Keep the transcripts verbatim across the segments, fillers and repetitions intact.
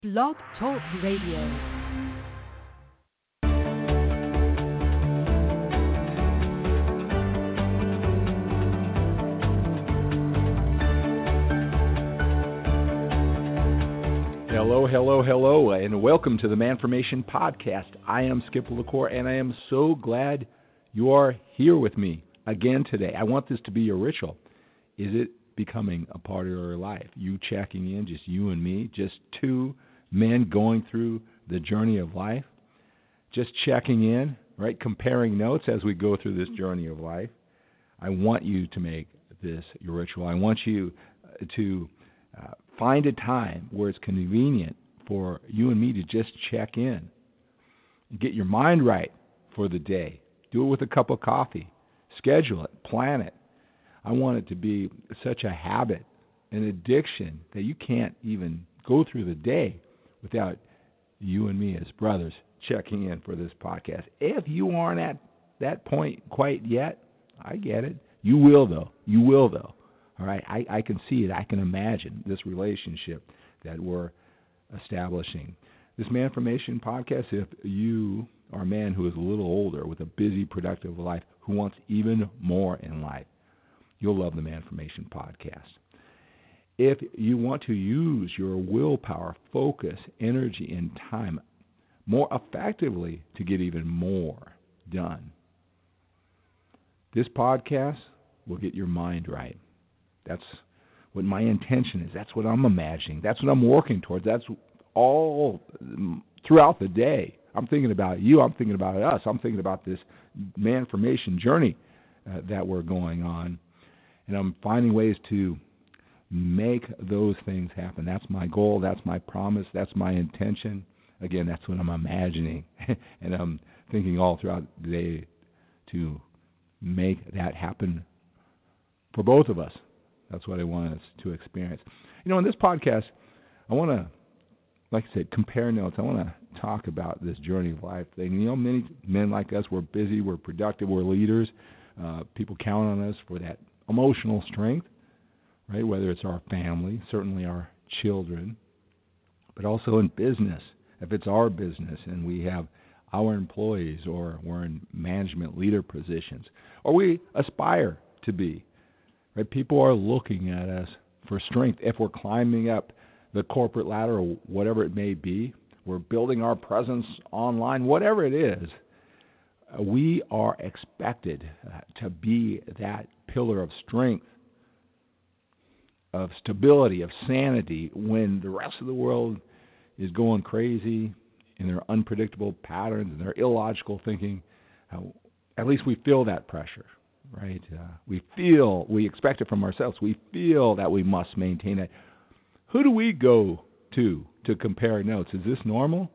Blog Talk Radio. Hello, hello, hello, and welcome to the Manformation Podcast. I am Skip LaCour, and I am so glad you are here with me again today. I want this to be your ritual. Is it becoming a part of your life? You checking in, just you and me, just two men going through the journey of life, just checking in, right? Comparing notes as we go through this journey of life. I want you to make this your ritual. I want you to uh, find a time where it's convenient for you and me to just check in, get your mind right for the day. Do it with a cup of coffee. Schedule it. Plan it. I want it to be such a habit, an addiction, that you can't even go through the day without you and me as brothers checking in for this podcast. If you aren't at that point quite yet, I get it. You will, though. You will, though. All right? I, I can see it. I can imagine this relationship that we're establishing. This Manformation Podcast, if you are a man who is a little older with a busy, productive life, who wants even more in life, you'll love the Manformation Podcast. If you want to use your willpower, focus, energy, and time more effectively to get even more done, this podcast will get your mind right. That's what my intention is. That's what I'm imagining. That's what I'm working towards. That's all throughout the day. I'm thinking about you. I'm thinking about us. I'm thinking about this Manformation journey uh, that we're going on. And I'm finding ways to make those things happen. That's my goal. That's my promise. That's my intention. Again, that's what I'm imagining. And I'm thinking all throughout the day to make that happen for both of us. That's what I want us to experience. You know, in this podcast, I want to, like I said, compare notes. I want to talk about this journey of life thing. You know, many men like us, we're busy, we're productive, we're leaders. Uh, people count on us for that emotional strength, right? Whether it's our family, certainly our children, but also in business. If it's our business and we have our employees, or we're in management leader positions, or we aspire to be, right? People are looking at us for strength. If we're climbing up the corporate ladder or whatever it may be, we're building our presence online, whatever it is, we are expected uh, to be that pillar of strength, of stability, of sanity, when the rest of the world is going crazy in their unpredictable patterns and their illogical thinking. Uh, at least we feel that pressure, right? Uh, we feel, we expect it from ourselves. We feel that we must maintain it. Who do we go to to compare notes? Is this normal?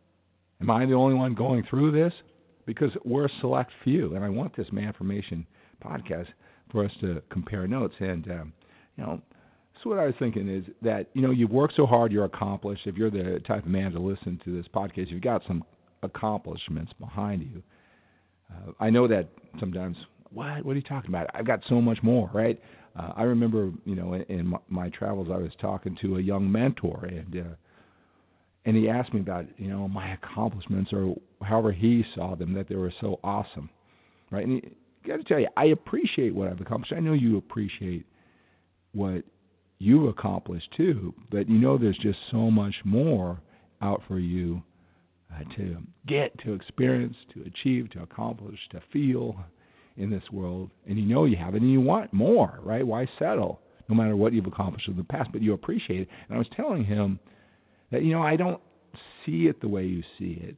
Am I the only one going through this? Because we're a select few, and I want this Manformation Podcast for us to compare notes. And, um, you know, so what I was thinking is that, you know, you've worked so hard, you're accomplished. If you're the type of man to listen to this podcast, you've got some accomplishments behind you. Uh, I know that sometimes, what? What are you talking about? I've got so much more, right? Uh, I remember, you know, in, in my, my travels, I was talking to a young mentor, and uh, and he asked me about, you know, my accomplishments, or however he saw them, that they were so awesome, right? And I got to tell you, I appreciate what I've accomplished. I know you appreciate what you've accomplished too, but you know there's just so much more out for you uh, to get, to experience, to achieve, to accomplish, to feel in this world. And you know you have it, and you want more, right? Why settle, no matter what you've accomplished in the past, but you appreciate it. And I was telling him that, you know, I don't see it the way you see it,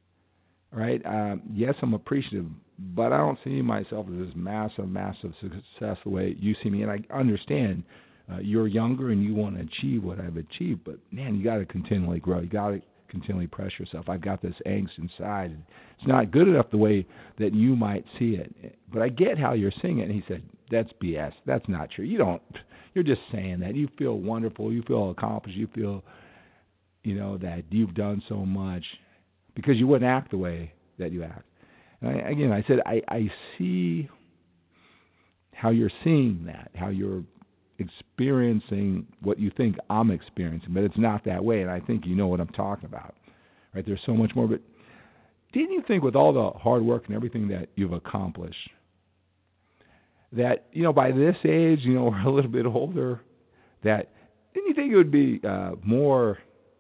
right? Um, yes, I'm appreciative, but I don't see myself as this massive, massive success the way you see me. And I understand uh, you're younger and you want to achieve what I've achieved, but, man, you got to continually grow. You got to continually press yourself. I've got this angst inside. And it's not good enough the way that you might see it, but I get how you're seeing it. And he said, that's B S. That's not true. You don't, you're just saying that. You feel wonderful. You feel accomplished. You feel, you know, that you've done so much because you wouldn't act the way that you act. And I, again, I said, I, I see how you're seeing that, how you're experiencing what you think I'm experiencing, but it's not that way, and I think you know what I'm talking about. Right? There's so much more, but didn't you think with all the hard work and everything that you've accomplished, that, you know, by this age, you know, we're a little bit older, that didn't you think it would be uh, more,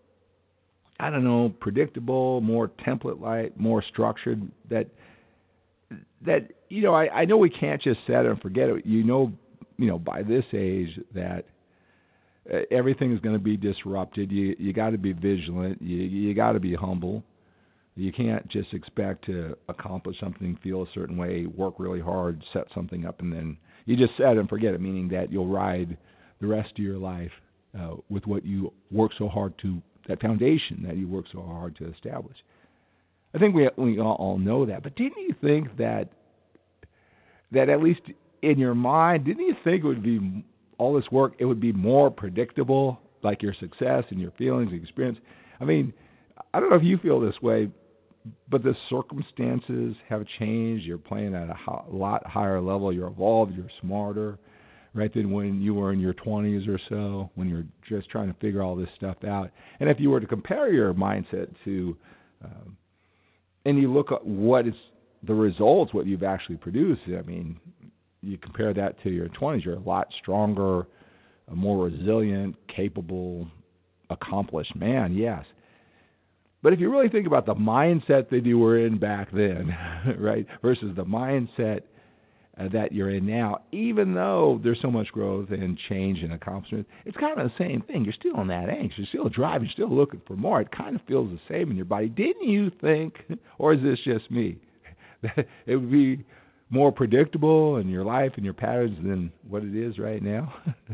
I don't know, predictable, more template-like, more structured, that, that you know, I, I know we can't just set it and forget it. You know, you know, by this age that uh, everything is going to be disrupted. You you got to be vigilant. You you got to be humble. You can't just expect to accomplish something, feel a certain way, work really hard, set something up, and then you just set it and forget it, meaning that you'll ride the rest of your life uh, with what you work so hard to, that foundation that you work so hard to establish. I think we we all, all know that, but didn't you think that that at least in your mind, didn't you think it would be all this work, it would be more predictable, like your success and your feelings and experience? I mean, I don't know if you feel this way, but the circumstances have changed. You're playing at a ho- lot higher level. You're evolved. You're smarter, right, than when you were in your twenties or so, when you're just trying to figure all this stuff out. And if you were to compare your mindset to, um, and you look at what is the results, what you've actually produced, I mean, you compare that to your twenties, you're a lot stronger, a more resilient, capable, accomplished man, yes. But if you really think about the mindset that you were in back then, right, versus the mindset uh, that you're in now, even though there's so much growth and change and accomplishment, it's kind of the same thing. You're still on that angst. You're still driving. You're still looking for more. It kind of feels the same in your body. Didn't you think, or is this just me, that it would be more predictable in your life and your patterns than what it is right now?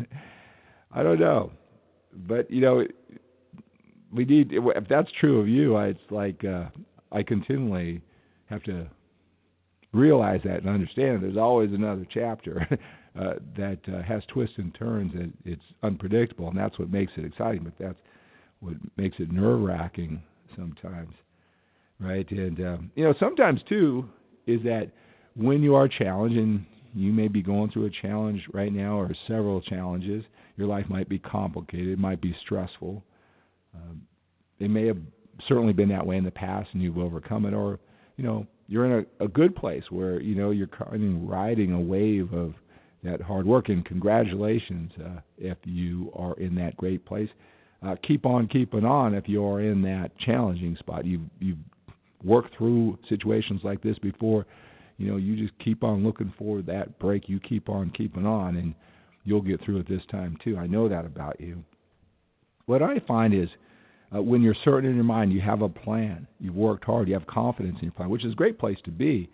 I don't know. But, you know, we need, if that's true of you, it's like uh, I continually have to realize that and understand there's always another chapter uh, that uh, has twists and turns, and it's unpredictable, and that's what makes it exciting, but that's what makes it nerve-wracking sometimes, right? And, um, you know, sometimes, too, is that when you are challenged, and you may be going through a challenge right now or several challenges, your life might be complicated, it might be stressful. Um, it may have certainly been that way in the past and you've overcome it, or, you know, you're in a, a good place where, you know, you're kind of riding a wave of that hard work, and congratulations uh, if you are in that great place. Uh, keep on keeping on if you are in that challenging spot. You've, you've worked through situations like this before. You know, you just keep on looking for that break. You keep on keeping on, and you'll get through it this time too. I know that about you. What I find is uh, when you're certain in your mind, you have a plan, you've worked hard, you have confidence in your plan, which is a great place to be,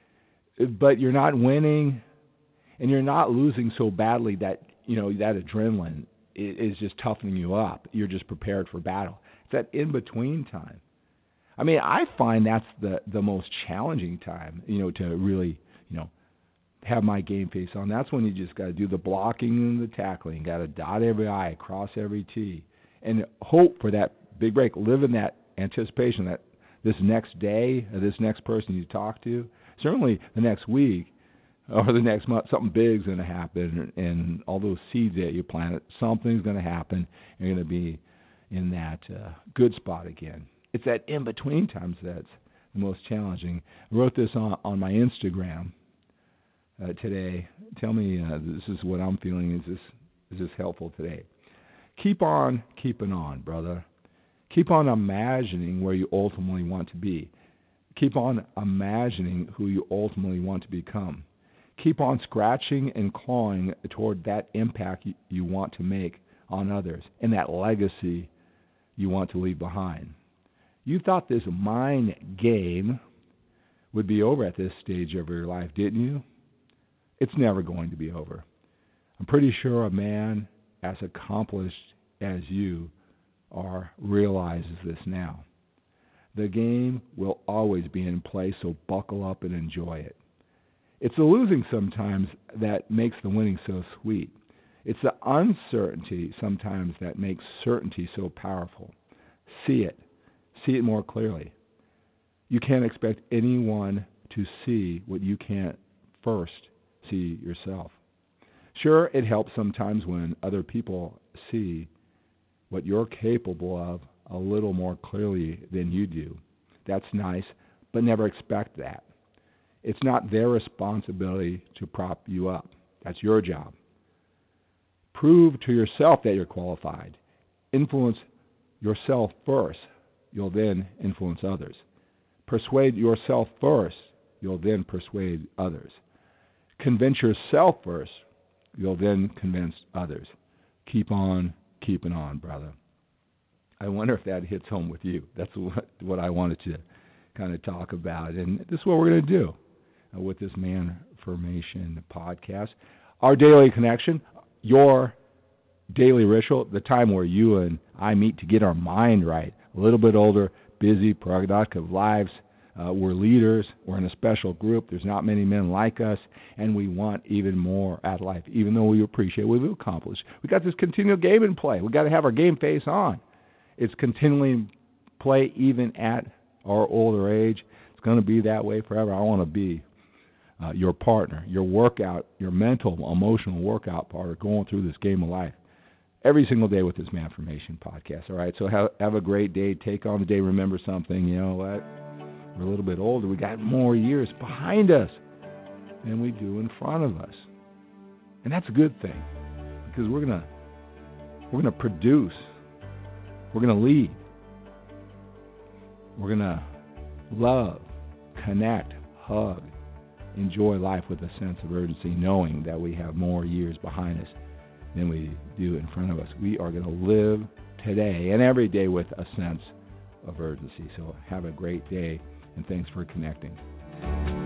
but you're not winning and you're not losing so badly that, you know, that adrenaline is just toughening you up. You're just prepared for battle. It's that in-between time. I mean, I find that's the, the most challenging time, you know, to really, you know, have my game face on. That's when you just got to do the blocking and the tackling. Got to dot every I, cross every T, and hope for that big break. Live in that anticipation that this next day, or this next person you talk to, certainly the next week or the next month, something big's going to happen, and all those seeds that you planted, something's going to happen. You're going to be in that uh, good spot again. It's that in-between times that's the most challenging. I wrote this on, on my Instagram uh, today. Tell me, uh, this is what I'm feeling. Is this is this helpful today? Keep on keeping on, brother. Keep on imagining where you ultimately want to be. Keep on imagining who you ultimately want to become. Keep on scratching and clawing toward that impact you, you want to make on others and that legacy you want to leave behind. You thought this mind game would be over at this stage of your life, didn't you? It's never going to be over. I'm pretty sure a man as accomplished as you are realizes this now. The game will always be in play, so buckle up and enjoy it. It's the losing sometimes that makes the winning so sweet. It's the uncertainty sometimes that makes certainty so powerful. See it. See it more clearly. You can't expect anyone to see what you can't first see yourself. Sure, it helps sometimes when other people see what you're capable of a little more clearly than you do. That's nice, but never expect that. It's not their responsibility to prop you up. That's your job. Prove to yourself that you're qualified. Influence yourself first. You'll then influence others. Persuade yourself first. You'll then persuade others. Convince yourself first. You'll then convince others. Keep on keeping on, brother. I wonder if that hits home with you. That's what, what I wanted to kind of talk about. And this is what we're going to do uh, with this Manformation podcast. Our daily connection, your daily ritual, the time where you and I meet to get our mind right. A little bit older, busy, productive lives. Uh, we're leaders. We're in a special group. There's not many men like us, and we want even more out of life, even though we appreciate what we've accomplished. We got this continual game in play. We got to have our game face on. It's continually play even at our older age. It's going to be that way forever. I want to be uh, your partner, your workout, your mental, emotional workout partner going through this game of life every single day with this Manformation podcast. All right, so have, have a great day. Take on the day. Remember something. You know what? We're a little bit older. We got more years behind us than we do in front of us, and that's a good thing because we're gonna we're gonna produce. We're gonna lead. We're gonna love, connect, hug, enjoy life with a sense of urgency, knowing that we have more years behind us than we do in front of us. We are going to live today and every day with a sense of urgency. So have a great day, and thanks for connecting.